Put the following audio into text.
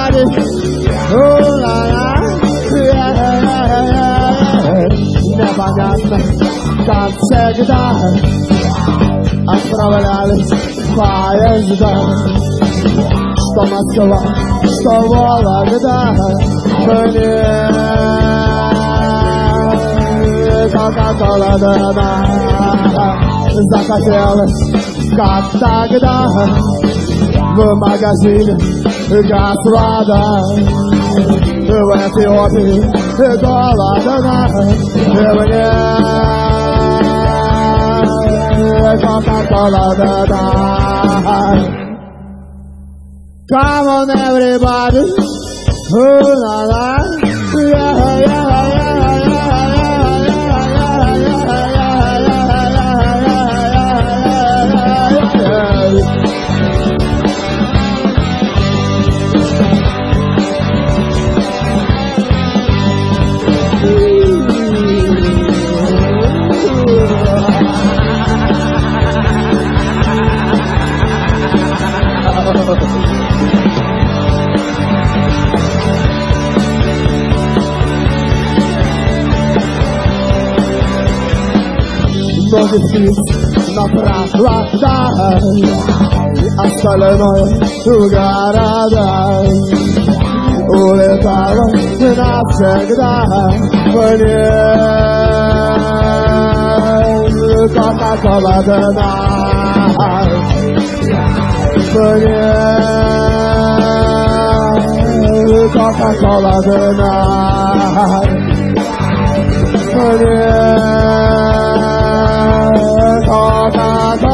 everybody. Oh la la, yeah. Непонятно, как всегда отправлялись поезда. Что Москва, что Вологда, мне Кока-кола дана. Захотелось, как тогда, в магазине газ-вода. В Эфиопии голодна, и мне Кока-кола дана. Come on everybody, ooh la la, yeah, yeah, ноги вниз на прохладах, остальное в городах. Улетала навсегда мне Кока-кола дана. Мне Кока-кола дана. Мне Coca-Cola.